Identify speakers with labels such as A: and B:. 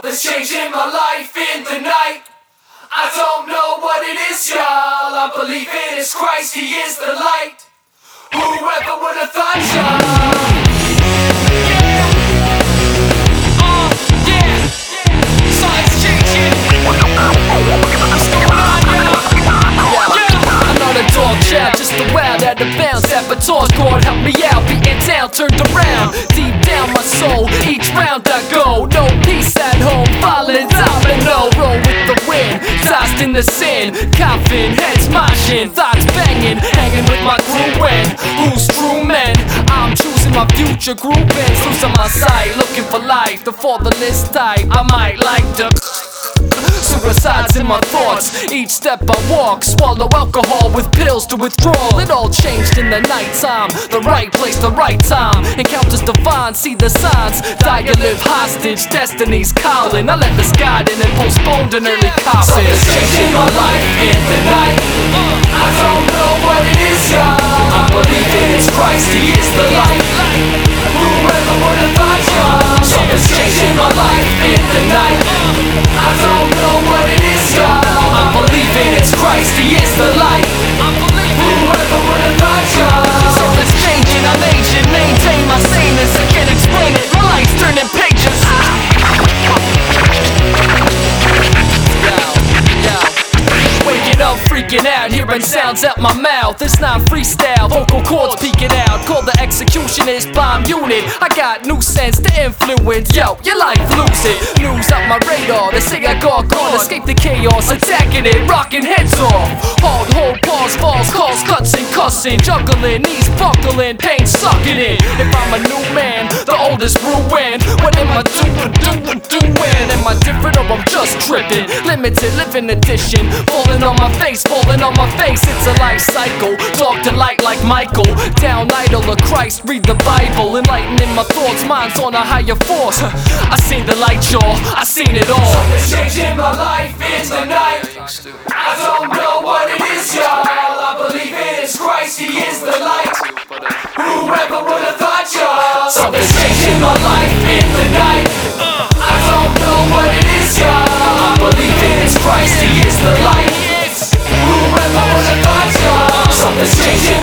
A: There's change in my life in the night. I don't know what it is, y'all. I believe it is Christ, He is the light. Whoever would have thought, y'all? Yeah. Yeah. Signs changing. What's going on, y'all? Yeah. I'm not a dog child, just a wild at the bounds. Sabotage, God help me out. Beaten down, turned around. Deep down my soul, each round I go. No peace at home, falling domino. Roll with the wind, tossed in the sin. Coffin, heads moshing, thoughts banging. Hanging with my crew when who's true men? I'm choosing my future groupings. Losing my sight, looking for life. The fatherless type, I might like to suicides in my thoughts. Each step I walk, swallow alcohol with pills to withdrawal. It all changed in the nighttime. The right place, the right time. Encounters divine, see the signs. Die or live hostage, destiny's calling. I let this guide in and postponed an early coffin. Something's changing my life in the night. I don't know what it is, y'all. I believe it is Christ, He is the light. Whoever would have thought, y'all? Something's changing my life in the night. I don't know what it is, y'all. I believe it is Christ, He is the light. Whoever would have thought, y'all? Something's changing, I'm aging, maintain my saneness. I can't explain it, my life's turning pages. Waking up, freaking out, hearing sounds out my mouth. It's not freestyle, vocal cords peeking out. Call the executionist bomb unit. I got new sense to influence. Yo, your life lose it. News up my radar, they say I got gone. Escape the chaos, attacking it, rocking heads off. Hard hold, pause, false calls, cuts and cussing. Juggling, knees buckling, pain sucking in. If I'm a new man, the oldest ruin. What am I doing? Am I different or I'm just tripping? Limited living edition. Falling on my face, falling on my face. It's a life cycle. Dark to light like Michael. Down idol of Christ, read the Bible. Enlightening my thoughts, minds on a higher force. I seen the light, y'all. I seen it all. Something's changing my life in the night. I don't know what it is, y'all. I believe it is Christ, He is the light. Whoever would have thought, y'all? Something's changing my life in the night. I don't know what it is, y'all. I believe it is Christ, He is the light. Whoever would have thought, y'all? Something's changing